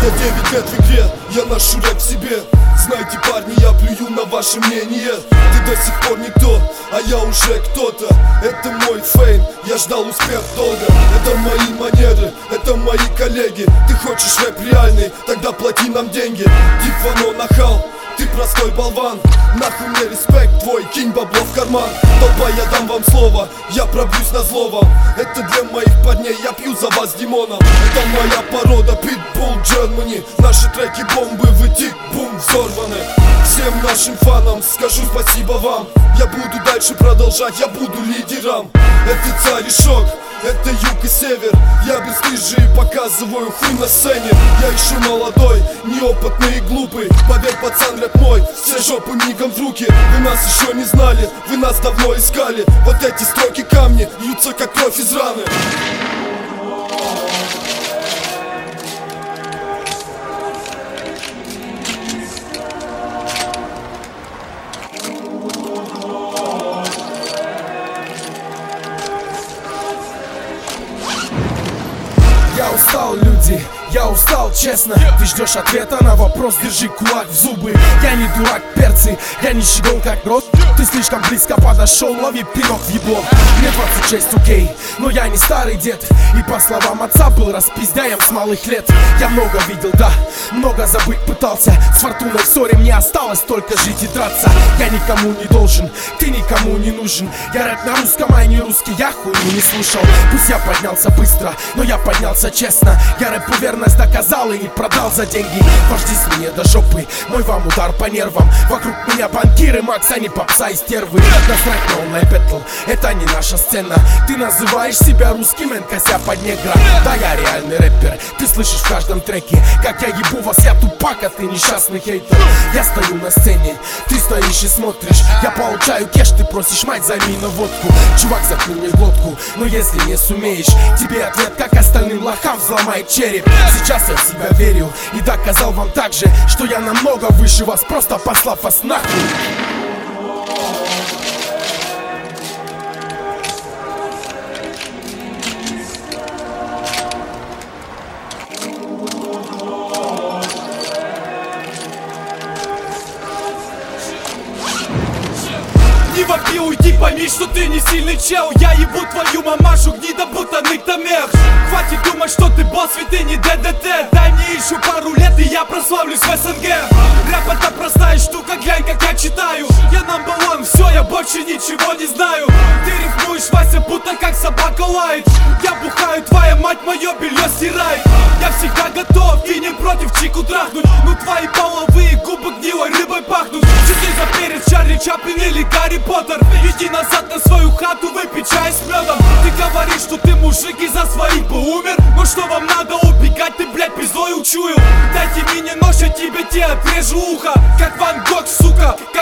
Я 9 лет в игре, я ношу рэп в себе. Знаете, парни, я плюю на ваше мнение. Ты до сих пор никто, а я уже кто-то. Это мой фейм, я ждал успех долго. Это мои манеры, это мои коллеги. Ты хочешь рэп реальный, тогда плати нам деньги. Дивано нахал, ты простой болван. Нахуй мне респект твой, кинь бабло в карман. Толпа, я дам вам слово, я пробьюсь на зло вам. Это для моих парней, я пью за вас Димоном. Это моя порода, Pitbull Germany. Наши треки бомбы, вы тик-бум взорваны. Всем нашим фанам скажу спасибо вам. Я буду дальше продолжать, я буду лидером. Это царь и шок, это юг и север. Я бесстыжий показываю хуй на сцене. Я еще молодой, неопытный и глупый. Поверь, пацан, рэп мой, все жопы мигом в руки. Вы нас еще не знали, вы нас давно искали. Вот эти строки камни льются как кровь из раны. Я устал, люди, я устал, честно. Ты ждешь ответа на вопрос, держи кулак в зубы. Я не дурак, перцы, я не щегол как рот. Ты слишком близко подошел, лови пинок в ебло. Мне 26, окей, но я не старый дед. И по словам отца был распиздяем с малых лет. Я много видел, да, много забыть пытался. С фортуной в ссоре мне осталось только жить и драться. Я никому не должен, ты никому не нужен. Я рэп на русском, а не русский, я хуйню не слушал. Пусть я поднялся быстро, но я поднялся честно. Я рэпу верность доказал и не продал за деньги. Вождись мне до жопы, мой вам удар по нервам. Вокруг меня банкиры, Макс, а не попса и стервы. Насрать на онлайн бэтл, это не наша сцена. Ты называешь себя русским, кося под негра. Да, я реальный рэпер, ты слышишь в каждом треке как я ебу вас, я тупак, а ты несчастный хейтер. Я стою на сцене, ты стоишь и смотришь. Я получаю кеш, ты просишь мать, займи на водку. Чувак, заткни мне глотку, но если не сумеешь, тебе ответ, как остальным лохам, взломает череп. Сейчас я в себя верю и доказал вам также, что я намного выше вас, просто послав вас нахуй. Не вопи, уйди, пойми, что ты не сильный чел. Я ебу твою мамашу, гнида, будто ныктомех. Хватит думать, что ты босс, ведь ты не ДДТ. Дай мне еще пару лет, и я прославлюсь в СНГ. Рэп это простая штука, глянь, как я читаю. Я number one, все, я больше ничего не знаю. Ты рифмуешь, Вася, будто как собака лает. Я бухаю, твоя мать мое белье стирает. Я всегда готов и не против чику трахнуть. Ну твои половые губы гнилой рыбой пахнут. Часы за перец, Чарли Чаплин или Гарри Поттер. Иди назад на свою хату, выпей чай с медом. Ты говоришь, что ты мужик и за своих бы умер. Но что вам надо убегать, ты, блядь, пиздой учую. Дайте мне нож, я тебе отрежу ухо. Как Ван Гог, сука.